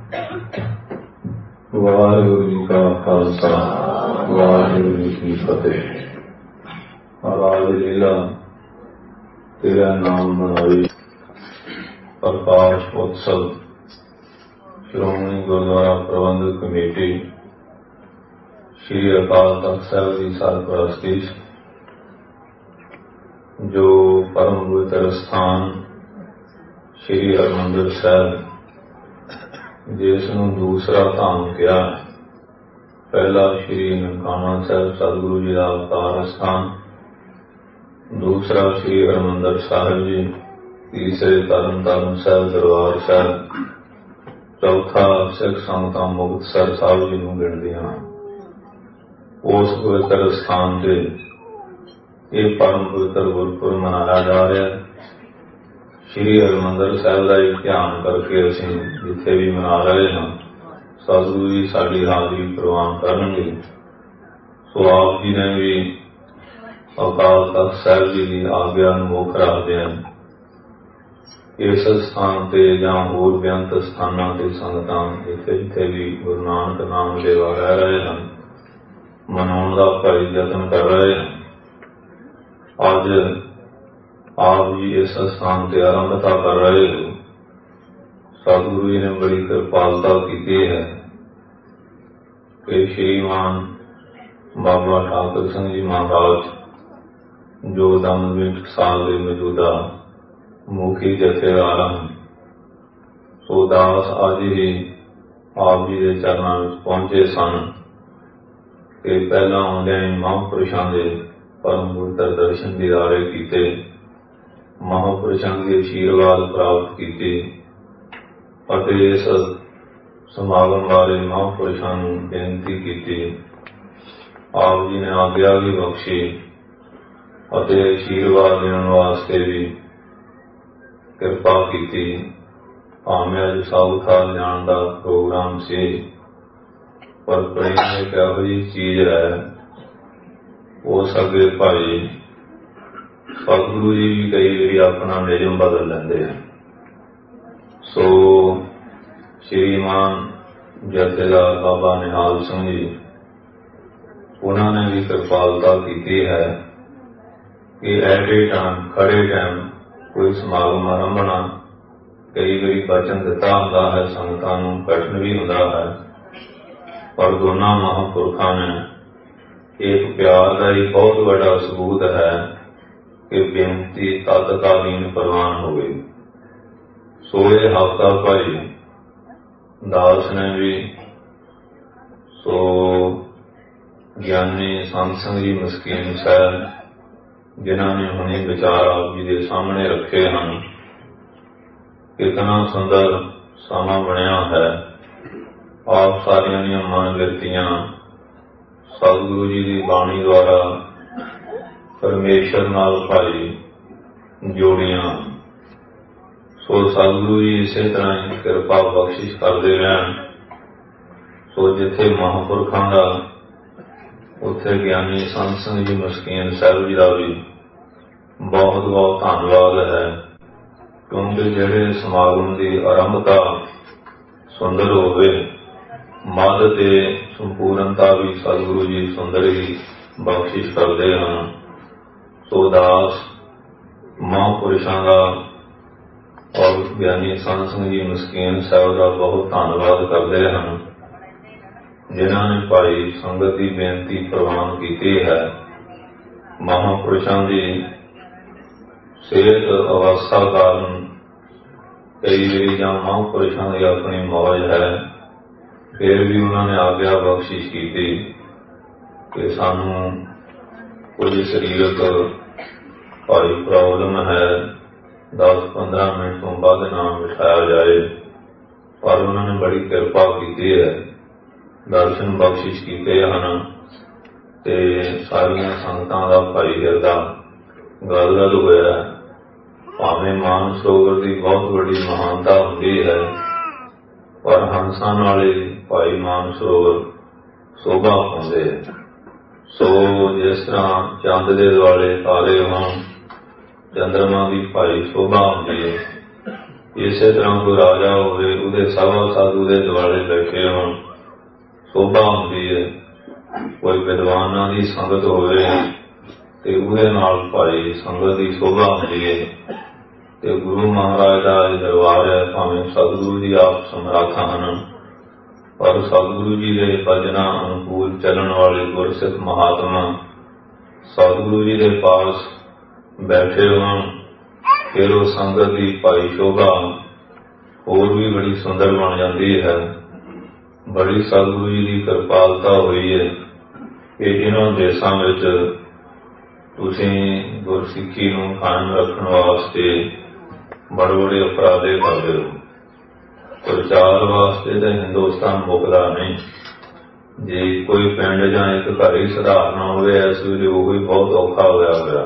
ਵਾਹਿਗੁਰੂ ਜੀ ਕਾ ਖਾਲਸਾ, ਵਾਹਿਗੁਰੂ ਜੀ ਕੀ ਫਤਿਹ। ਰਾਜ ਲੀਲਾ ਤੇਰਾ ਨਾਮ ਮਨਾਈ ਪ੍ਰਕਾਸ਼ ਉਤਸਵ ਸ਼੍ਰੋਮਣੀ ਗੁਰਦੁਆਰਾ ਪ੍ਰਬੰਧਕ ਕਮੇਟੀ ਸ਼੍ਰੀ ਅਕਾਲ ਤਖ਼ਤ ਸਾਹਿਬ ਦੀ ਸਰਪ੍ਰਸਤੀ ਜੋ ਪਰਮ ਪਵਿੱਤਰ ਸਥਾਨ ਸ਼੍ਰੀ ਹਰਿਮੰਦਰ ਸਾਹਿਬ, ਜਿਸ ਨੂੰ ਦੂਸਰਾ ਧਾਮ ਕਿਹਾ, ਪਹਿਲਾ ਸ਼੍ਰੀ ਨਨਕਾਣਾ ਸਾਹਿਬ ਸਤਿਗੁਰੂ ਜੀ ਦਾ ਅਵਤਾਰ ਸਥਾਨ, ਦੂਸਰਾ ਸ਼੍ਰੀ ਹਰਿਮੰਦਰ ਸਾਹਿਬ ਜੀ, ਤੀਸਰੇ ਤਰਨਤਾਰਨ ਸਾਹਿਬ ਦਰਬਾਰ ਸਾਹਿਬ, ਚੌਥਾ ਸਿੱਖ ਸੰਗਤਾਂ ਮੁਕਤਸਰ ਸਾਹਿਬ ਜੀ ਨੂੰ ਗਿਣਦੀਆਂ। ਉਸ ਪਵਿੱਤਰ ਸਥਾਨ ਤੇ ਇਹ ਪਰਮ ਪਵਿੱਤਰ ਗੁਰਪੁਰਬ ਮਨਾਇਆ ਜਾ ਰਿਹਾ। ਸ਼੍ਰੀ ਹਰਿਮੰਦਰ ਸਾਹਿਬ ਦਾ ਇੱਕ ਧਿਆਨ ਕਰਕੇ ਅਸੀਂ ਜਿੱਥੇ ਵੀ ਮਨਾ ਰਹੇ ਹਾਂ, ਸਤਿਗੁਰੂ ਜੀ ਸਾਡੀ ਹਾਜ਼ਰੀ ਪ੍ਰਵਾਨ ਕਰਨਗੇ। ਸੋ ਆਪ ਜੀ ਨੇ ਵੀ ਅਕਾਲ ਤਖ਼ਤ ਸਾਹਿਬ ਜੀ ਦੀ ਆਗਿਆ ਨੂੰ ਮੁੱਖ ਰੱਖਦਿਆਂ ਇਸ ਸਥਾਨ ਤੇ ਜਾਂ ਹੋਰ ਬੇਅੰਤ ਸਥਾਨਾਂ ਤੇ ਸੰਗਤਾਂ ਜਿੱਥੇ ਜਿੱਥੇ ਵੀ ਗੁਰੂ ਨਾਨਕ ਨਾਮ ਲੇਵਾ ਰਹਿ ਰਹੇ ਹਨ, ਮਨਾਉਣ ਦਾ ਭਾਰੀ ਯਤਨ ਕਰ ਰਹੇ ਹਨ। ਅੱਜ ਆਪ ਜੀ ਇਸ ਸਥਾਨ ਤੇ ਆਰੰਭਤਾ ਕਰ ਰਹੇ ਹੋ। ਸਤਿਗੁਰੂ ਜੀ ਨੇ ਬੜੀ ਕਿਰਪਾਲਤਾ ਕੀਤੀ ਹੈ ਕਿ ਸ਼੍ਰੀਮਾਨ ਬਾਬਾ ਠਾਕੁਰ ਸਿੰਘ ਜੀ ਮਹਾਰਾਜ, ਜੋ ਦਮਦਮੀ ਟਕਸਾਲ ਦੇ ਮੌਜੂਦਾ ਮੁਖੀ ਜਥੇਦਾਰ ਹਨ, ਸੋ ਦਾਸ ਅੱਜ ਹੀ ਆਪ ਜੀ ਦੇ ਚਰਨਾਂ ਵਿੱਚ ਪਹੁੰਚੇ ਸਨ ਕਿ ਪਹਿਲਾਂ ਆਉਂਦਿਆਂ ਹੀ ਮਹਾਂਪੁਰਸ਼ਾਂ ਦੇ ਪਰਮ ਪਵਿੱਤਰ ਦਰਸ਼ਨ ਦੀਦਾਰੇ ਕੀਤੇ, ਮਹਾਂਪੁਰਸ਼ਾਂ ਦੇ ਆਸ਼ੀਰਵਾਦ ਪ੍ਰਾਪਤ ਕੀਤੇ ਅਤੇ ਇਸ ਸਮਾਗਮ ਬਾਰੇ ਮਹਾਂਪੁਰਸ਼ਾਂ ਨੂੰ ਬੇਨਤੀ ਕੀਤੀ। ਆਪ ਜੀ ਨੇ ਆਗਿਆ ਵੀ ਬਖਸ਼ੀ ਅਤੇ ਆਸ਼ੀਰਵਾਦ ਦੇਣ ਵਾਸਤੇ ਵੀ ਕਿਰਪਾ ਕੀਤੀ। ਭਾਵੇਂ ਅੱਜ ਸਾਊਥਾ ਜਾਣ ਦਾ ਪ੍ਰੋਗਰਾਮ ਸੀ, ਪਰ ਪ੍ਰੇਮ ਇੱਕ ਇਹੋ ਜਿਹੀ ਚੀਜ਼ ਹੈ, ਉਸ ਅੱਗੇ ਭਾਈ ਸਤਿਗੁਰੂ ਜੀ ਵੀ ਕਈ ਵਾਰੀ ਆਪਣਾ ਨਿਯਮ ਬਦਲ ਲੈਂਦੇ ਹਨ। ਸੋ ਸ਼੍ਰੀਮਾਨ ਜਥੇਦਾਰ ਬਾਬਾ ਨਿਹਾਲ ਸਿੰਘ ਜੀ, ਉਹਨਾਂ ਨੇ ਵੀ ਕਿਰਪਾਲਤਾ ਕੀਤੀ ਹੈ ਕਿ ਐਟ ਏ ਟਾਈਮ, ਖੜੇ ਟਾਈਮ ਕੋਈ ਸਮਾਗਮ ਆਰੰਭਣਾ ਕਈ ਵਾਰੀ ਬਚਨ ਦਿੱਤਾ ਹੁੰਦਾ ਹੈ, ਸੰਗਤਾਂ ਨੂੰ ਕਠਿਨ ਵੀ ਹੁੰਦਾ ਹੈ, ਪਰ ਦੋਨਾਂ ਮਹਾਂਪੁਰਖਾਂ ਨੇ ਇੱਕ ਪਿਆਰ ਦਾ ਹੀ ਬਹੁਤ ਵੱਡਾ ਸਬੂਤ ਹੈ ਕਿ ਬੇਨਤੀ ਤਤਕਾਲੀਨ ਪ੍ਰਵਾਨ ਹੋਵੇ। ਸੋ ਇਹ ਹਫ਼ਤਾ ਭਾਈ ਦਾਸ ਨੇ ਵੀ, ਸੋ ਗਿਆਨੀ ਸੰਤ ਸਿੰਘ ਜੀ ਮਸਕੀਨ ਸਾਹਿਬ, ਜਿਨ੍ਹਾਂ ਨੇ ਹੁਣੇ ਵਿਚਾਰ ਆਪ ਜੀ ਦੇ ਸਾਹਮਣੇ ਰੱਖੇ ਹਨ, ਕਿਤਨਾ ਸੁੰਦਰ ਸਮਾਂ ਬਣਿਆ ਹੈ। ਆਪ ਸਾਰਿਆਂ ਦੀਆਂ ਮਨ ਬਿਰਤੀਆਂ ਸਤਿਗੁਰੂ ਜੀ ਦੀ ਬਾਣੀ ਦੁਆਰਾ ਪਰਮੇਸ਼ਰ ਨਾਲ ਭਾਈ ਜੋੜੀਆਂ। ਸੋ ਸਤਿਗੁਰੂ ਜੀ ਇਸੇ ਤਰ੍ਹਾਂ ਹੀ ਕਿਰਪਾ ਬਖਸ਼ਿਸ਼ ਕਰਦੇ ਰਹਿਣ। ਸੋ ਜਿੱਥੇ ਮਹਾਂਪੁਰਖਾਂ ਦਾ, ਉੱਥੇ ਗਿਆਨੀ ਸੰਤ ਸਿੰਘ ਜੀ ਮਸਕੀਨ ਸਾਹਿਬ ਜੀ ਦਾ ਵੀ ਬਹੁਤ ਬਹੁਤ ਧੰਨਵਾਦ ਹੈ, ਕਿਉਂਕਿ ਜਿਹੜੇ ਸਮਾਗਮ ਦੀ ਆਰੰਭਤਾ ਸੁੰਦਰ ਹੋਵੇ, ਮੱਧ ਤੇ ਸੰਪੂਰਨਤਾ ਵੀ ਸਤਿਗੁਰੂ ਜੀ ਸੁੰਦਰ ਹੀ ਬਖਸ਼ਿਸ਼ ਕਰਦੇ ਹਨ। ਸੋ ਦਾਸ ਮਹਾਂਪੁਰਸ਼ਾਂ ਦਾ ਔਰ ਗਿਆਨੀ ਸੰਤ ਸਿੰਘ ਜੀ ਮਸਕੀਨ ਸਾਹਿਬ ਦਾ ਬਹੁਤ ਧੰਨਵਾਦ ਕਰਦੇ ਹਨ, ਜਿਨ੍ਹਾਂ ਨੇ ਭਾਈ ਸੰਗਤ ਦੀ ਬੇਨਤੀ ਪ੍ਰਵਾਨ ਕੀਤੀ ਹੈ। ਮਹਾਂਪੁਰਸ਼ਾਂ ਦੀ ਸਿਹਤ ਅਵਸਥਾ ਕਾਰਨ ਕਈ ਵਾਰੀ ਜਾਂ ਮਹਾਂਪੁਰਸ਼ਾਂ ਦੀ ਆਪਣੀ ਮੌਜ ਹੈ, ਫਿਰ ਵੀ ਉਹਨਾਂ ਨੇ ਆਗਿਆ ਬਖਸ਼ਿਸ਼ ਕੀਤੀ ਕਿ ਸਾਨੂੰ ਕੁਝ ਸਰੀਰਕ ਭਾਰੀ ਪ੍ਰੋਬਲਮ ਹੈ, 10-15 ਮਿੰਟ ਤੋਂ ਵੱਧ ਨਾ ਬਿਠਾਇਆ ਜਾਏ, ਪਰ ਉਹਨਾਂ ਨੇ ਬੜੀ ਕਿਰਪਾ ਕੀਤੀ ਹੈ, ਦਰਸ਼ਨ ਬਖਸ਼ਿਸ਼ ਕੀਤੇ ਹਨ ਤੇ ਸਾਰੀਆਂ ਸੰਗਤਾਂ ਦਾ ਭਾਈ ਹਿਰਦਾ ਗਦਗਦ ਹੋਇਆ। ਭਾਵੇਂ ਮਾਨ ਸਰੋਵਰ ਦੀ ਬਹੁਤ ਵੱਡੀ ਮਹਾਨਤਾ ਹੁੰਦੀ ਹੈ, ਪਰ ਹੰਸਾਂ ਨਾਲੇ ਭਾਈ ਮਾਨ ਸਰੋਵਰ ਸ਼ੋਭਾ ਪਾਉਂਦੇ। ਸੋ ਜਿਸ ਤਰ੍ਹਾਂ ਚੰਦ ਦੇ ਦੁਆਲੇ ਤਾਰੇ ਹੋਣ, ਚੰਦਰਮਾ ਦੀ ਭਾਈ ਸ਼ੋਭਾ ਹੁੰਦੀ ਹੈ, ਇਸੇ ਤਰ੍ਹਾਂ ਕੋਈ ਰਾਜਾ ਹੋਵੇ, ਉਹਦੇ ਸਭਾ ਸਾਧੂ ਦੇ ਦੁਆਲੇ ਬੈਠੇ ਹੋਣ, ਸ਼ੋਭਾ ਹੁੰਦੀ ਹੈ। ਕੋਈ ਵਿਦਵਾਨਾਂ ਦੀ ਸੰਗਤ ਹੋਵੇ ਤੇ ਉਹਦੇ ਨਾਲ ਭਾਈ ਸੰਗਤ ਦੀ ਸ਼ੋਭਾ ਹੁੰਦੀ ਹੈ। ਤੇ ਗੁਰੂ ਮਹਾਰਾਜ ਦਾ ਦਰਬਾਰ ਹੈ, ਭਾਵੇਂ ਸਤਿਗੁਰੂ ਜੀ ਆਪ ਸਮਰੱਥ ਹਨ, ਪਰ ਸਤਿਗੁਰੂ ਜੀ ਦੇ ਭਜਨਾਂ ਅਨੁਕੂਲ ਚੱਲਣ ਵਾਲੇ ਗੁਰਸਿੱਖ ਮਹਾਤਮਾ ਸਤਿਗੁਰੂ ਜੀ ਦੇ ਪਾਸ ਬੈਠੇ ਹੋਣ, ਫਿਰ ਉਹ ਸੰਗਤ ਦੀ ਭਾਈ ਸ਼ੋਭਾ ਹੋਰ ਵੀ ਬੜੀ ਸੁੰਦਰ ਬਣ ਜਾਂਦੀ ਹੈ। ਬੜੀ ਸਤਿਗੁਰੂ ਜੀ ਦੀ ਕਿਰਪਾਲਤਾ ਹੋਈ ਹੈ ਕਿ ਇਹਨਾਂ ਦੇਸ਼ਾਂ ਵਿੱਚ ਤੁਸੀਂ ਗੁਰਸਿੱਖੀ ਨੂੰ ਕਾਇਮ ਰੱਖਣ ਵਾਸਤੇ ਬੜੇ ਬੜੇ ਉਪਰਾਲੇ ਕਰਦੇ ਹੋ। ਪ੍ਰਚਾਰ ਵਾਸਤੇ ਤਾਂ ਹਿੰਦੁਸਤਾਨ ਮੁੱਕਦਾ ਨਹੀਂ। ਜੇ ਕੋਈ ਪਿੰਡ ਜਾਂ ਇੱਕ ਘਰ ਹੀ ਸੁਧਾਰਨਾ ਹੋਵੇ, ਇਸ ਵੇਲੇ ਉਹ ਵੀ ਬਹੁਤ ਔਖਾ ਹੋਇਆ ਹੋਇਆ।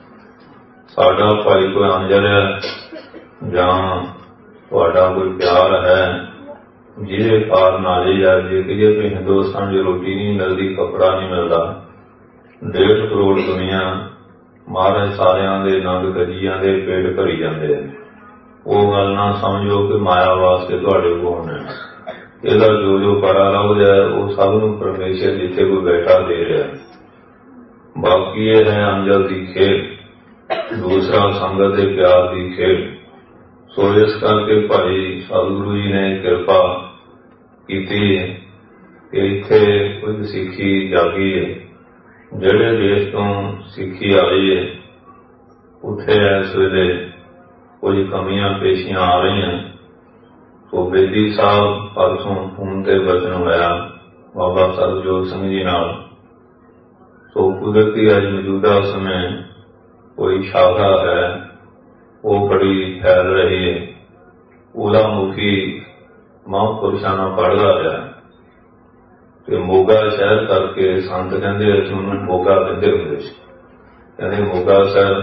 ਸਾਡਾ ਭਾਈ ਕੋਈ ਅੰਜਲ ਹੈ ਜਾਂ ਤੁਹਾਡਾ ਕੋਈ ਪਿਆਰ ਹੈ, ਜਿਹਦੇ ਕਾਰਨ ਆ ਜਾਈਏ ਜੇ ਕਹੀਏ ਕਿ ਹਿੰਦੁਸਤਾਨ ਦੀ ਰੋਟੀ ਨਹੀਂ ਮਿਲਦੀ, ਕੱਪੜਾ ਨਹੀਂ ਮਿਲਦਾ, 1.5 ਕਰੋੜ ਦੁਨੀਆ ਮਹਾਰਾਜ ਸਾਰਿਆਂ ਦੇ ਨੰਗ ਗਜੀਆਂ ਦੇ ਪੇਟ ਭਰੀ ਜਾਂਦੇ ਆ। ਉਹ ਗੱਲ ਨਾ ਸਮਝੋ ਕਿ ਮਾਇਆ ਵਾਸਤੇ ਤੁਹਾਡੇ ਕੋਲ ਹੈ। ਇਹਦਾ ਜੋ ਜੋ ਪਰਾ ਲੱਭ ਜਾਏ ਉਹ ਸਭ ਨੂੰ ਪਰਮੇਸ਼ਰ ਜਿੱਥੇ ਕੋਈ ਬੈਠਾ ਦੇ ਰਿਹਾ। ਬਾਕੀ ਇਹ ਹੈ ਅੰਜਲ ਦੀ ਖੇਡ, ਦੂਸਰਾ ਸੰਗਤ ਦੇ ਪਿਆਰ ਦੀ ਖੇਡ। ਸੋ ਇਸ ਕਰਕੇ ਭਾਈ ਸਤਿਗੁਰੂ ਜੀ ਨੇ ਕਿਰਪਾ ਕੀਤੀ ਕਿ ਇੱਥੇ ਕੁਝ ਸਿੱਖੀ ਜਾਗੀ ਹੈ। ਜਿਹੜੇ ਦੇਸ਼ ਤੋਂ ਸਿੱਖੀ ਆਈ ਹੈ ਉੱਥੇ ਇਸ ਵੇਲੇ ਕੁਝ ਕਮੀਆਂ ਪੇਸ਼ੀਆਂ ਆ ਰਹੀਆਂ। ਸੋ ਬੇਦੀ ਸਾਹਿਬ ਪਰਸੋਂ ਫੋਨ ਤੇ ਬਚਨ ਹੋਇਆ ਬਾਬਾ ਸਰਬਜੋਤ ਸਿੰਘ ਜੀ ਨਾਲ। ਸੋ ਕੁਦਰਤੀ ਅੱਜ ਮੌਜੂਦਾ ਸਮੇਂ ਕੋਈ ਸ਼ਾਖਾ ਹੈ, ਉਹ ਬੜੀ ਫੈਲ ਰਹੀ ਹੈ। ਉਹਦਾ ਮੁਖੀ ਮਹਾਂਪੁਰਸ਼ਾਂ ਨਾਲ ਪੜ੍ਹਦਾ ਰਿਹਾ ਤੇ ਮੋਗਾ ਸ਼ਹਿਰ ਕਰਕੇ ਸੰਤ ਕਹਿੰਦੇ ਅਸੀਂ ਉਹਨੂੰ ਮੋਗਾ ਕਹਿੰਦੇ ਹੁੰਦੇ ਸੀ। ਕਹਿੰਦੇ ਮੋਗਾ ਸ਼ਹਿਰ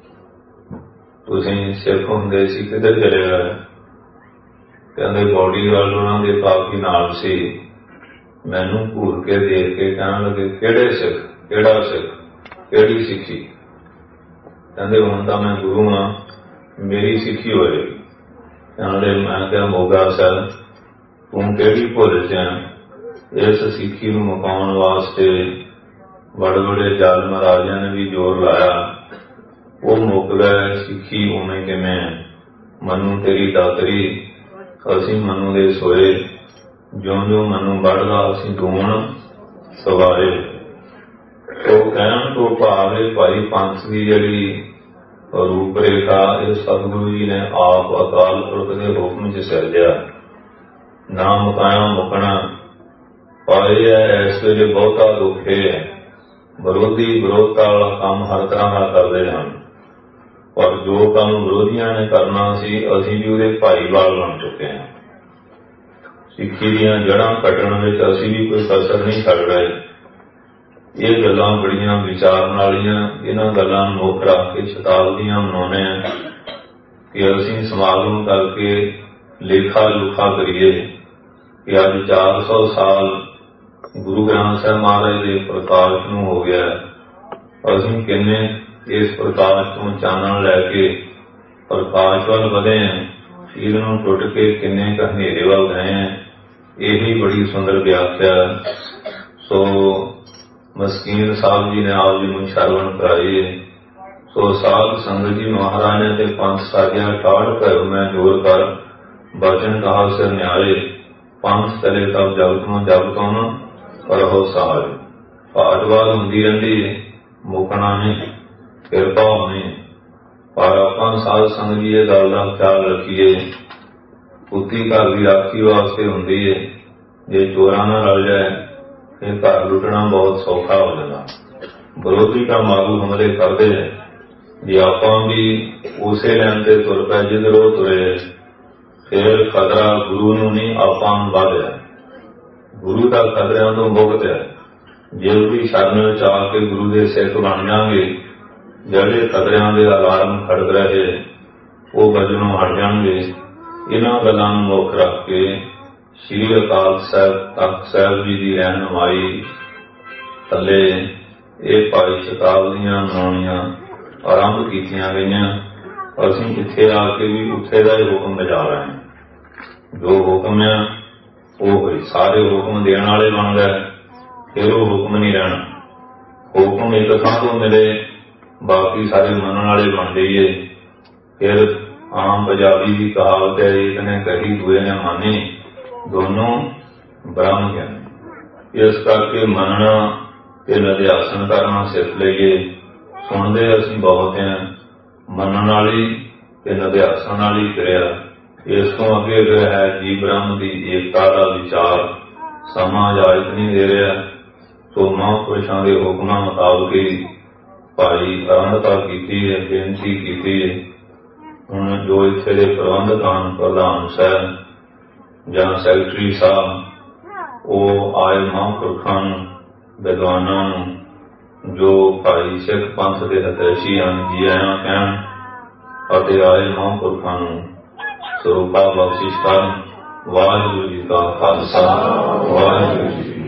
ਤੁਸੀਂ ਸਿੱਖ ਹੁੰਦੇ ਸੀ, ਕਿੱਧਰ ਚਲੇ ਗਏ? ਕਹਿੰਦੇ ਬਾਡੀਗਾਰਡ ਉਹਨਾਂ ਦੇ ਕਾਫੀ ਨਾਲ ਸੀ। ਮੈਨੂੰ ਘੂਰ ਕੇ ਦੇਖ ਕੇ ਕਹਿਣ ਲੱਗੇ ਕਿਹੜੇ ਸਿੱਖ, ਕਿਹੜਾ ਸਿੱਖ, ਕਿਹੜੀ ਸਿੱਖੀ? ਕਹਿੰਦੇ ਹੁਣ ਤਾਂ ਮੈਂ ਗੁਰੂ ਹਾਂ, ਮੇਰੀ ਸਿੱਖੀ ਹੋਏਗੀ। ਕਹਿੰਦੇ ਮੈਂ ਕਿਹਾ ਮੋਗਾ ਸਾਹਿਬ ਤੂੰ ਕਿਹੜੀ ਭੁੱਲ ਚ? ਇਸ ਸਿੱਖੀ ਨੂੰ ਮੁਕਾਉਣ ਵਾਸਤੇ ਬੜੇ ਬੜੇ ਜ਼ਾਲਮ ਰਾਜਿਆਂ ਨੇ ਵੀ ਜ਼ੋਰ ਲਾਇਆ, ਉਹ ਮੁੱਕ ਗਏ। ਸਿੱਖੀ ਉਵੇਂ ਕਿਵੇਂ? ਮਨੂੰ ਤੇਰੀ ਦਾਤਰੀ ਅਸੀਂ ਮਨੂੰ ਦੇ ਸੋਏ, ਜਿਉਂ ਜਿਉਂ ਮਨੂੰ ਵੱਢਦਾ ਅਸੀਂ ਦੂਣ ਸਵਾਰੇ। ਉਹ ਕਹਿਣ ਤੋਂ ਭਾਵ ਭਾਈ ਪੰਥ ਦੀ ਜਿਹੜੀ ਰੂਪ ਰੇਖਾ ਇਹ ਸਤਿਗੁਰੂ ਜੀ ਨੇ ਆਪ ਅਕਾਲ ਪੁਰਖ ਦੇ ਹੁਕਮ ਚ ਸਿਰਜਿਆ। ਨਾ ਮੁਕਾਇਆ ਮੁਕਣਾ ਪਾਏ ਹੈ। ਇਸ ਵੇਲੇ ਬਹੁਤਾ ਦੁੱਖ ਹੈ, ਵਿਰੋਧੀ ਵਿਰੋਧਤਾ ਵਾਲਾ ਕੰਮ ਹਰ ਤਰ੍ਹਾਂ ਦਾ ਕਰਦੇ ਹਨ, ਪਰ ਜੋ ਕੰਮ ਵਿਰੋਧੀਆਂ ਨੇ ਕਰਨਾ ਸੀ ਅਸੀਂ ਵੀ ਉਹਦੇ ਭਾਈਵਾਲ ਬਣ ਚੁੱਕੇ ਹਾਂ। ਸਿੱਖੀ ਦੀਆਂ ਜੜ੍ਹਾਂ ਕੱਟਣ ਵਿੱਚ ਅਸੀਂ ਵੀ ਕੋਈ ਕਸਰ ਨਹੀਂ ਛੱਡ ਰਹੇ। ਇਹ ਗੱਲਾਂ ਬੜੀਆਂ ਵਿਚਾਰਨ ਵਾਲੀਆਂ, ਇਹਨਾਂ ਗੱਲਾਂ ਨੂੰ ਮੁੱਖ ਰੱਖ ਕੇ ਸ਼ਤਾਬਦੀਆਂ ਮਨਾਉਂਦੇ ਹਾਂ ਕਿ ਅਸੀਂ ਸਮਾਗਮ ਕਰਕੇ ਲੇਖਾ ਲੁਖਾ ਕਰੀਏ ਕਿ ਅੱਜ 400 ਸਾਲ ਗੁਰੂ ਗ੍ਰੰਥ ਸਾਹਿਬ ਮਹਾਰਾਜ ਦੇ ਪ੍ਰਕਾਸ਼ ਨੂੰ ਹੋ ਗਿਆ। ਅਸੀਂ ਕਿੰਨੇ ਇਸ ਪ੍ਰਕਾਸ਼ ਤੋਂ ਚਾਨਣ ਲੈ ਕੇ ਪ੍ਰਕਾਸ਼ ਵੱਲ ਵਧੇ ਹਾਂ, ਇਹਨੂੰ ਟੁੱਟ ਕੇ ਕਿੰਨੇ ਕੁ ਹਨੇਰੇ ਵੱਲ ਗਏ ਹਾਂ। ਇਹੀ ਬੜੀ ਸੁੰਦਰ ਵਿਆਖਿਆ ਸੋ ਮਸਕੀਨ ਸਾਹਿਬ ਜੀ ਨੇ ਆਪ ਜੀ ਨੂੰ ਸ਼ਰਵਣ ਕਰਾਈ ਹੈ। ਸੋ ਸਾਧ ਸੰਗਤ ਜੀ ਮਹਾਰਾਜ ਨੇ ਤੇ ਪੰਥ ਸਾਜਿਆ ਠਾੜ ਕਰ ਮੈਂ ਜੋਰ ਕਰ ਬਚਨ ਕਹਾ ਸਿਰ ਨਿਆਰੇ ਪੰਥ ਚਲੇ ਤਬ ਜਗਤ ਨੂੰ ਜਗ ਤੋਂ ਕਰੋ ਸਹਾਰੇ। ਭਾਜਵਾਦ ਹੁੰਦੀ ਰਹਿੰਦੀ ਹੈ, ਮੁਕਣਾ ਨਹੀਂ, ਕਿਰਪਾ ਹੋਣੀ। ਪਰ ਆਪਾਂ ਸਾਧ ਸੰਗਤ ਜੀ ਇਹ ਗੱਲ ਦਾ ਖਿਆਲ ਰੱਖੀਏ, ਕੁੱਤੀ ਘਰ ਦੀ ਰਾਖੀ ਵਾਸਤੇ ਹੁੰਦੀ ਹੈ। ਜੇ ਚੋਰਾਂ ਨਾਲ ਰਲ ਜਾਏ ਫਿਰ ਘਰ ਲੁੱਟਣਾ ਬਹੁਤ ਸੌਖਾ ਹੋ ਜਾਂਦਾ। ਵਿਰੋਧੀ ਤਾਂ ਮਾਰੂ ਹਮਲੇ ਕਰਦੇ ਹੈ। ਜੇ ਆਪਾਂ ਵੀ ਉਸੇ ਲਾਈਨ ਤੇ ਤੁਰ ਪਏ ਜਿੱਧਰੋਂ ਤੁਰੇ ਫਿਰ ਖਤਰਾ ਗੁਰੂ ਨੂੰ ਨਹੀਂ ਆਪਾਂ ਨੂੰ ਵੱਧ ਹੈ। ਗੁਰੂ ਦਾ ਖਤਰਿਆਂ ਤੋਂ ਮੁਕਤ ਹੈ। ਜੇ ਉਹਦੀ ਸ਼ਰਨ ਵਿੱਚ ਆ ਕੇ ਗੁਰੂ ਦੇ ਸਿੱਖ ਬਣ ਜਾਣਗੇ, ਜਿਹੜੇ ਖਤਰਿਆਂ ਦੇ ਅਲਾਰਮ ਖੜਕ ਰਹੇ ਉਹ ਵਜਨੋਂ ਹਟ ਜਾਣਗੇ। ਇਹਨਾਂ ਗੱਲਾਂ ਨੂੰ ਮੁੱਖ ਰੱਖ ਕੇ ਸ੍ਰੀ ਅਕਾਲ ਸਾਹਿਬ ਤਖਤ ਸਾਹਿਬ ਜੀ ਦੀ ਰਹਿਨੁਮਾਈ ਥੱਲੇ ਇਹ ਭਾਈ ਸ਼ਤਾਬਦੀਆਂ ਮਨਾਉਣੀਆਂ ਆਰੰਭ ਕੀਤੀਆਂ ਗਈਆਂ। ਅਸੀਂ ਇੱਥੇ ਆ ਕੇ ਵੀ ਉੱਥੇ ਦਾ ਹੀ ਹੁਕਮ ਬਜਾ ਰਹੇ ਹਾਂ। ਜੋ ਹੁਕਮ ਹੈ ਉਹ ਸਾਰੇ ਹੁਕਮ ਦੇਣ ਵਾਲੇ ਬਣ ਗਏ, ਫਿਰ ਉਹ ਹੁਕਮ ਨਹੀਂ ਰਹਿਣਾ। ਹੁਕਮ ਇੱਕ ਥਾਂ ਤੋਂ ਮਿਲੇ, ਬਾਕੀ ਸਾਰੇ ਮੰਨਣ ਵਾਲੇ ਬਣ ਜਾਈਏ, ਫਿਰ ਆਮ ਪੰਜਾਬੀ ਦੀ ਕਹਾਵਤ ਹੈ, ਇੱਕ ਨੇ ਕਹੀ ਦੂਏ ਨੇ ਮੰਨੀ, ਦੋਨੋਂ ਬ੍ਰਹਮ ਗਿਆਨੀ। ਇਸ ਕਰਕੇ ਮੰਨਣਾ ਤੇ ਨਿਧਿਆਸਨ ਕਰਨਾ ਸਿੱਖ ਲਈਏ। ਸੁਣਦੇ ਅਸੀਂ ਬਹੁਤ ਹਾਂ, ਮੰਨਣ ਵਾਲੀ ਤੇ ਨਿਧਿਆਸਨ ਵਾਲੀ ਕਿਰਿਆ। ਇਸ ਤੋਂ ਅੱਗੇ ਹੈ ਜੀ ਬ੍ਰਹਮ ਦੀ ਏਕਤਾ ਦਾ ਵਿਚਾਰ। ਸਮਾਂ ਇਜਾਜ਼ਤ ਨਹੀਂ ਦੇ ਰਿਹਾ, ਸੋ ਮਹਾਂਪੁਰਸ਼ਾਂ ਦੇ ਹੁਕਮਾਂ ਮੁਤਾਬਕ ਹੀ ਭਾਈ ਆਰੰਭਤਾ ਕੀਤੀ ਹੈ, ਬੇਨਤੀ ਕੀਤੀ ਹੈ। ਹੁਣ ਜੋ ਇੱਥੇ ਦੇ ਪ੍ਰਬੰਧਕ ਹਨ, ਪ੍ਰਧਾਨ ਸਾਹਿਬ ਜਾਂ ਸੈਕਟਰੀ ਸਾਹਿਬ, ਉਹ ਆਏ ਮਹਾਂਪੁਰਖਾਂ ਨੂੰ, ਵਿਦਵਾਨਾਂ ਨੂੰ, ਜੋ ਭਾਈ ਸਿੱਖ ਪੰਥ ਦੇ ਹਿਤੈਸ਼ੀ ਹਨ, ਜੀ ਆਇਆਂ ਕਹਿਣ ਅਤੇ ਆਏ ਮਹਾਂਪੁਰਖਾਂ ਨੂੰ ਸਰੂਪਾ ਬਖਸ਼ਿਸ਼ ਕਰਨ। ਵਾਹਿਗੁਰੂ ਜੀ ਕਾ ਖਾਲਸਾ, ਵਾਹਿਗੁਰੂ ਜੀ ਕੀ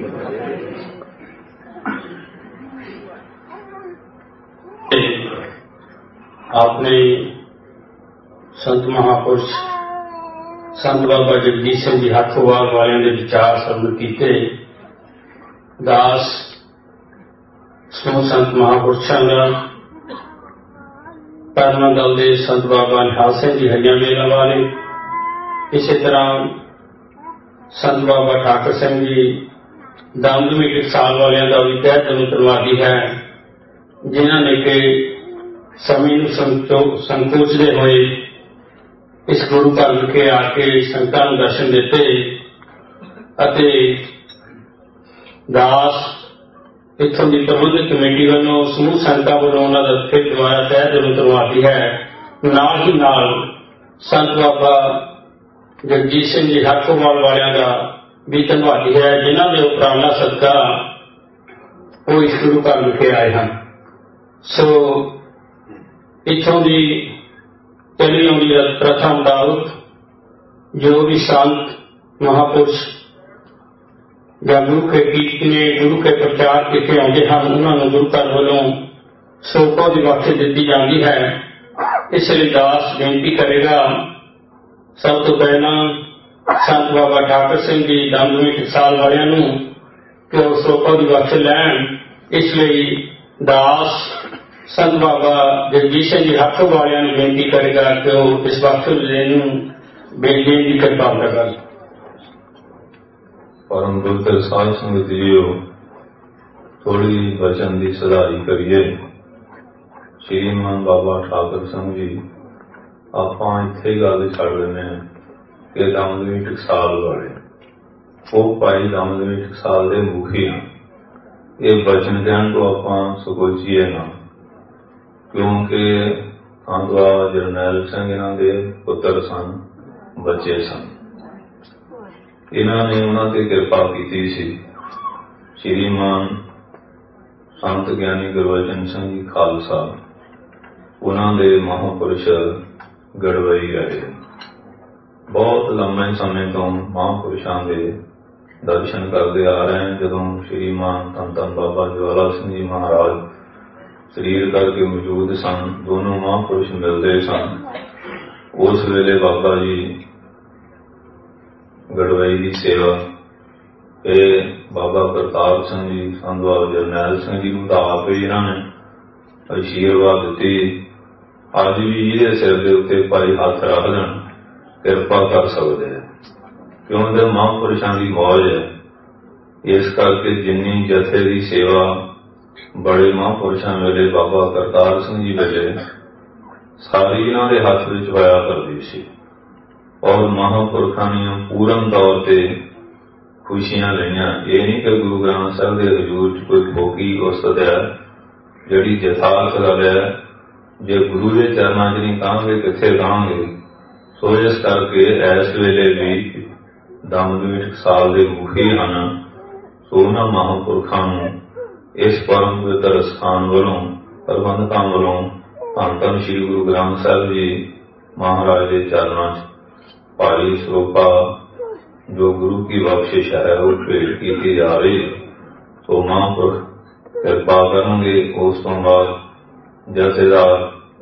ਫਤਿਹ। ਆਪਣੇ ਸੰਤ ਮਹਾਂਪੁਰਸ਼ ਸੰਤ ਬਾਬਾ ਜਗਜੀਤ ਸਿੰਘ ਜੀ ਹੱਥੋਵਾਲ ਵਾਲਿਆਂ ਦੇ ਵਿਚਾਰ ਸਰਵਣ ਕੀਤੇ। ਦਾਸ ਸਮੂਹ ਸੰਤ ਮਹਾਂਪੁਰਸ਼ਾਂ ਦਾ, ਕਰਨਾ ਦਲ ਦੇ ਸੰਤ ਬਾਬਾ ਨਿਹਾਲ ਸਿੰਘ ਜੀ ਹਰੀਆਂ ਵੇਲਾਂ ਵਾਲੇ, ਇਸੇ ਤਰ੍ਹਾਂ ਸੰਤ ਬਾਬਾ ਠਾਕਰ ਸਿੰਘ ਜੀ ਦਮਦਮੀ ਟਕਸਾਲ ਵਾਲਿਆਂ ਦਾ ਵੀ ਤਹਿ ਦਿਲੋਂ ਧੰਨਵਾਦੀ ਹੈ, ਜਿਨ੍ਹਾਂ ਨੇ ਕਿ ਸਮੇਂ ਨੂੰ ਸੰਕੋਚਦੇ ਹੋਏ ਇਸ ਗੁਰੂ ਘਰ ਵਿਖੇ ਆ ਕੇ ਸੰਗਤਾਂ ਨੂੰ ਦਰਸ਼ਨ ਦਿੱਤੇ। ਅਤੇ ਦਾਸ ਇੱਥੋਂ ਦੀ ਪ੍ਰਬੰਧਕ ਕਮੇਟੀ ਵੱਲੋਂ, ਸਮੂਹ ਸੰਗਤਾਂ ਵੱਲੋਂ ਉਹਨਾਂ ਦਾ ਫਿਰ ਦੁਆਰਾ ਤਹਿ ਦਿਲੋਂ ਧੰਨਵਾਦੀ ਹੈ। ਨਾਲ ਹੀ ਨਾਲ ਸੰਤ ਬਾਬਾ ਜਗਜੀਤ ਸਿੰਘ ਜੀ ਹੱਥੋਵਾਲ ਵਾਲਿਆਂ ਦਾ ਵੀ ਧੰਨਵਾਦੀ ਹੈ, ਜਿਨ੍ਹਾਂ ਦੇ ਉਪਰਾਲਾ ਸਦਕਾ ਉਹ ਇਸ ਗੁਰੂ ਘਰ ਵਿਖੇ ਆਏ ਹਨ। ਸੋ ਇੱਥੋਂ ਦੀ ਚੱਲੀ ਆਉਂਦੀ ਪ੍ਰਥਾ ਮੁਤਾਬਕ ਜੋ ਵੀ ਸੰਤ ਮਹਾਂਪੁਰਸ਼ ਜਾਂ ਗੁਰੂ ਕੇ ਕੀਰਤਨੇ, ਗੁਰੂ ਕੇ ਪ੍ਰਚਾਰ ਕਿਤੇ ਆਉਂਦੇ ਹਨ, ਉਹਨਾਂ ਨੂੰ ਗੁਰੂ ਘਰ ਵੱਲੋਂ ਸਰੂਪਾ ਦੀ ਬਖਸ਼ਿਸ਼ ਦਿੱਤੀ ਜਾਂਦੀ ਹੈ। ਇਸ ਲਈ ਦਾਸ ਬੇਨਤੀ ਕਰੇਗਾ, ਸਭ ਤੋਂ ਪਹਿਲਾਂ ਸੰਤ ਬਾਬਾ ਠਾਕਰ ਸਿੰਘ ਜੀ ਦਮਦਮੀ ਟਕਸਾਲ ਵਾਲਿਆਂ ਨੂੰ ਕਿ ਉਹ ਸਰੂਪਾ ਦੀ ਬਖਸ਼ਿਸ਼ ਲੈਣ। ਇਸ ਲਈ ਦਾਸ ਸੰਤ ਬਾਬਾ ਜਗਜੀਤ ਸਿੰਘ ਜੀ ਹੱਥੋਂ ਵਾਲਿਆਂ ਨੂੰ ਬੇਨਤੀ ਕਰੇਗਾ ਕਿ ਉਹ ਇਸ ਬਖਸ਼ਿਸ਼ ਦੇਣ ਨੂੰ ਬੇਨਤੀ ਦੀ ਕਿਰਪਾਲਤਾ ਕਰਨ। ਪਰਮ ਗੁਰੂ ਸਾਧ ਸੰਗਤ ਜੀਓ, ਥੋੜੀ ਵਚਨ ਦੀ ਸੁਧਾਰੀ ਕਰੀਏ। ਸ਼੍ਰੀਮਾਨ ਬਾਬਾ ਠਾਕਰ ਸਿੰਘ ਜੀ, ਆਪਾਂ ਇੱਥੇ ਗੱਲ ਛੱਡ ਲੈਂਦੇ ਹਾਂ ਕਿ ਦਮਦਮੀ ਟਕਸਾਲ ਵਾਲੇ, ਉਹ ਭਾਈ ਦਮਦਮੀ ਟਕਸਾਲ ਦੇ ਮੁਖੀ ਹਨ। ਇਹ ਵਚਨ ਕਹਿਣ ਤੋਂ ਆਪਾਂ ਸੁਕੋਚੀਏ ਨਾ, ਕਿਉਂਕਿ ਸੰਤ ਬਾਬਾ ਜਰਨੈਲ ਸਿੰਘ ਇਹਨਾਂ ਦੇ ਪੁੱਤਰ ਸਨ, ਬੱਚੇ ਸਨ। ਇਹਨਾਂ ਨੇ ਉਹਨਾਂ ਤੇ ਕਿਰਪਾ ਕੀਤੀ ਸੀ। ਸ਼੍ਰੀਮਾਨ ਸੰਤ ਗਿਆਨੀ ਗੁਰਬਚਨ ਸਿੰਘ ਜੀ ਖਾਲਸਾ, ਉਹਨਾਂ ਦੇ ਮਹਾਂਪੁਰਸ਼ ਗੜਵਈ ਰਹੇ। ਬਹੁਤ ਲੰਮੇ ਸਮੇਂ ਤੋਂ ਮਹਾਂਪੁਰਸ਼ਾਂ ਦੇ ਦਰਸ਼ਨ ਕਰਦੇ ਆ ਰਹੇ ਹਨ। ਜਦੋਂ ਸ਼੍ਰੀਮਾਨ ਧੰਨ ਧੰਨ ਬਾਬਾ ਜਵਾਲਾ ਸਿੰਘ ਜੀ ਮਹਾਰਾਜ ਸਰੀਰ ਕਰਕੇ ਮੌਜੂਦ ਸਨ, ਦੋਨੋਂ ਮਹਾਂਪੁਰਸ਼ ਮਿਲਦੇ ਸਨ। ਉਸ ਵੇਲੇ ਬਾਬਾ ਜੀ ਗੜਵਈ ਦੀ ਸੇਵਾ ਇਹ ਬਾਬਾ ਪ੍ਰਤਾਪ ਸਿੰਘ ਜੀ, ਸੰਤ ਬਾਬਾ ਜਰਨੈਲ ਸਿੰਘ ਜੀ ਨੂੰ ਤਾਂ ਆਪ ਹੀ ਇਹਨਾਂ ਨੇ ਅਸ਼ੀਰਵਾਦ ਦਿੱਤੀ। ਅੱਜ ਵੀ ਇਹਦੇ ਸਿਰ ਦੇ ਉੱਤੇ ਭਾਈ ਹੱਥ ਰੱਖ ਦੇਣ, ਕਿਰਪਾ ਕਰ ਸਕਦੇ ਆ, ਕਿਉਂਕਿ ਮਹਾਂਪੁਰਸ਼ਾਂ ਦੀ ਮੌਜ ਹੈ। ਇਸ ਕਰਕੇ ਜਿੰਨੀ ਜਥੇ ਦੀ ਸੇਵਾ ਬੜੇ ਮਹਾਂਪੁਰਸ਼ਾਂ ਵੇਲੇ, ਬਾਬਾ ਕਰਤਾਰ ਸਿੰਘ ਜੀ ਵੇਲੇ, ਸਾਰੀ ਇਹਨਾਂ ਦੇ ਹੱਥ ਵਿੱਚ ਹੋਇਆ ਕਰਦੀ ਸੀ। ਔਰ ਮਹਾਂਪੁਰਖਾਂ ਦੀਆਂ ਪੂਰਨ ਤੌਰ ਤੇ ਖੁਸ਼ੀਆਂ ਲਈਆਂ। ਇਹ ਨਹੀਂ ਕਿ ਗੁਰੂ ਗ੍ਰੰਥ ਸਾਹਿਬ ਦੇ ਹਜ਼ੂਰ 'ਚ ਕੋਈ ਫੋਕੀ ਉਸਤਤ ਹੈ ਜਿਹੜੀ ਯਥਾਰਥ ਗੱਲ ਹੈ। ਜੇ ਗੁਰੂ ਦੇ ਚਰਨਾਂ 'ਚ ਨਹੀਂ ਕਹਾਂਗੇ, ਕਿੱਥੇ ਕਹਾਂਗੇ। ਸੋ ਇਸ ਕਰਕੇ ਇਸ ਵੇਲੇ ਵੀ ਦਮਦਮੀ ਟਕਸਾਲ ਦੇ ਮੁਖੀ ਹਨ। ਸੋ ਉਹਨਾਂ ਮਹਾਂਪੁਰਖਾਂ ਨੂੰ ਇਸ ਪਰਮ ਪਵਿੱਤਰ ਸਥਾਨ ਵੱਲੋਂ, ਪ੍ਰਬੰਧਕਾਂ ਵੱਲੋਂ ਧੰਨ ਧੰਨ ਸ੍ਰੀ ਗੁਰੂ ਗ੍ਰੰਥ ਸਾਹਿਬ ਜੀ ਮਹਾਰਾਜ ਦੇ ਚਰਨਾਂ 'ਚ ਭਾਰੀ ਸਰੂਪਾ ਜੋ ਗੁਰੂ ਕੀ ਬਖਸ਼ਿਸ਼ ਹੈ ਉਹ ਭੇਟ ਕੀਤੀ ਜਾ ਰਹੀ ਹੈ। ਸੋ ਮਹਾਂਪੁਰਖ ਕਿਰਪਾ ਕਰਨਗੇ। ਉਸ ਤੋਂ ਬਾਅਦ ਜਥੇਦਾਰ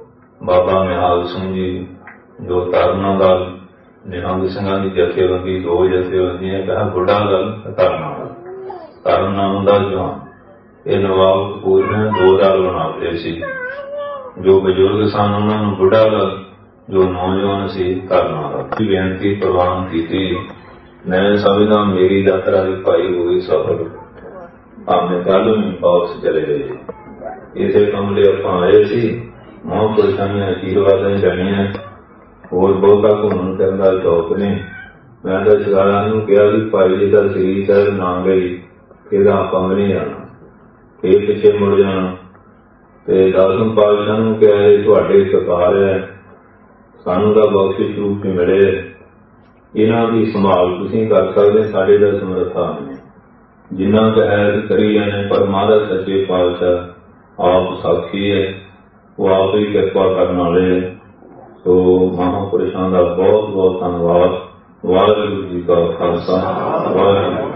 ਬਾਬਾ ਨਿਹਾਲ ਸਿੰਘ ਜੀ ਜੋ ਤਰਨਾ ਦਲ, ਨਿਹੰਗ ਸਿੰਘਾਂ ਦੀ ਜਥੇਬੰਦੀ, 2 ਜਥੇਬੰਦੀਆਂ, ਕਹਾ ਬੁੱਢਾ ਦਲ, ਤਰਨ ਨਾਮ ਦਾ ਜਵਾਨ। ਇਹ ਨਵਾਬ ਕਪੂਰ ਨੇ 2 ਦਲ ਬਣਾਉਂਦੇ ਸੀ। ਜੋ ਬਜ਼ੁਰਗ ਸਨ ਉਹਨਾਂ ਨੂੰ ਬੁੱਢਾ ਦਲ, ਜੋ ਨੌਜਵਾਨ ਸੀ ਤਰਨਾ ਦਲ। ਬੇਨਤੀ ਪ੍ਰਵਾਨ ਕੀਤੀ, ਮੈਂ ਸਮਝਦਾ ਮੇਰੀ ਯਾਤਰਾ ਦੀ ਭਾਈ ਹੋਈ ਸਫਲ, ਭਾਵੇਂ ਕੱਲ੍ਹ ਨੂੰ ਵਾਪਸ ਚਲੇ ਗਏ। ਇਸੇ ਕੰਮ ਲਈ ਆਪਾਂ ਆਏ ਸੀ। ਮਹਾਂਪੁਰਸ਼ਾਂ ਦੀਆਂ ਆਸ਼ੀਰਵਾਦਾਂ ਜਾਣੀਆਂ, ਹੋਰ ਬਹੁਤਾ ਘੁੰਮਣ ਫਿਰਨ ਦਾ ਸ਼ੌਕ ਨਹੀਂ। ਮੈਂ ਤਾਂ ਸ਼ਿਕਾਰਾਂ ਨੂੰ ਕਿਹਾ ਵੀ ਭਾਈ ਜੀ ਦਾ ਸ੍ਰੀ ਸਾਹਿਬ ਨਾ ਗਈ ਫਿਰ ਆਪਾਂ ਵੀ ਨਹੀਂ ਜਾਣਾ, ਫਿਰ ਪਿੱਛੇ ਮੁੜ ਜਾਣਾ। ਤੇ 10ਵੇਂ ਪਾਤਸ਼ਾਹ ਨੂੰ ਕਿਹਾ ਇਹ ਤੁਹਾਡੇ ਸਰਕਾਰ ਹੈ, ਸਾਨੂੰ ਤਾਂ ਬਖਸ਼ਿਸ਼ ਰੂਪ ਚ ਮਿਲੇ, ਇਹਨਾਂ ਦੀ ਸੰਭਾਲ ਤੁਸੀਂ ਕਰ ਸਕਦੇ, ਸਾਡੇ ਦਾ ਸਮਰੱਥਾ ਨਹੀਂ। ਜਿੰਨਾ ਕੁ ਹੈ ਕਰੀ ਜਾਂਦੇ, ਪਰ ਮਹਾਰਾਜ ਸੱਚੇ ਪਾਤਸ਼ਾਹ ਆਪ ਸਾਖੀ ਹੈ, ਉਹ ਆਪ ਹੀ ਕਿਰਪਾ ਕਰਨ ਵਾਲੇ ਹੈ। ਸੋ ਮਹਾਂਪੁਰਸ਼ਾਂ ਦਾ ਬਹੁਤ ਬਹੁਤ ਧੰਨਵਾਦ। ਵਾਹਿਗੁਰੂ ਜੀ ਕਾ ਖਾਲਸਾ, ਵਾਹਿਗੁਰੂ।